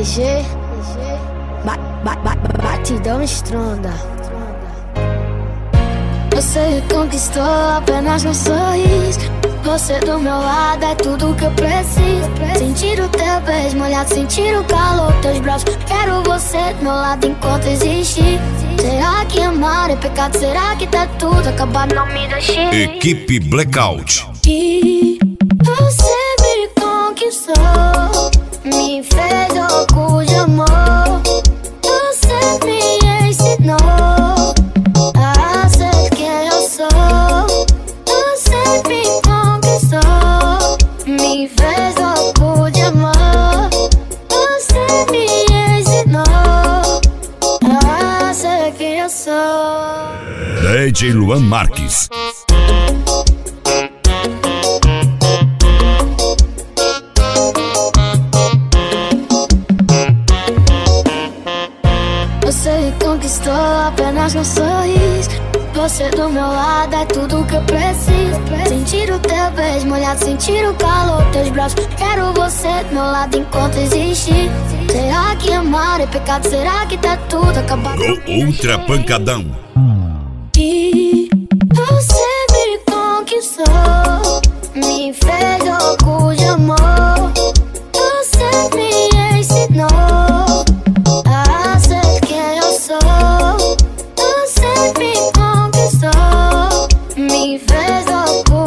DG, batidão estronda. Você me conquistou apenas no sorriso. Você do meu lado é tudo que eu preciso. Sentir o teu beijo molhado, sentir o calor dos teus braços. Quero você do meu lado enquanto existir. Será que amar é pecado? Será que tá tudo acabado? Não me deixe. Equipe Blackout. E você me conquistou, me fez louco de amor. Você me ensinou a ser quem eu sou. Você me conquistou, me fez louco de amor. Você me ensinou a ser quem eu sou. DJ Luan Marques. Você me conquistou apenas no sorriso. Você do meu lado é tudo que eu preciso. Sentir o teu beijo molhado, sentir o calor dos teus braços. Quero você do meu lado enquanto existir. Será que amar é pecado? Será que tá tudo acabado? Ultra Pancadão. E você me conquistou, me fez louco de amor. Você me ensinou a ser quem eu sou. Você me conquistou, me fez louco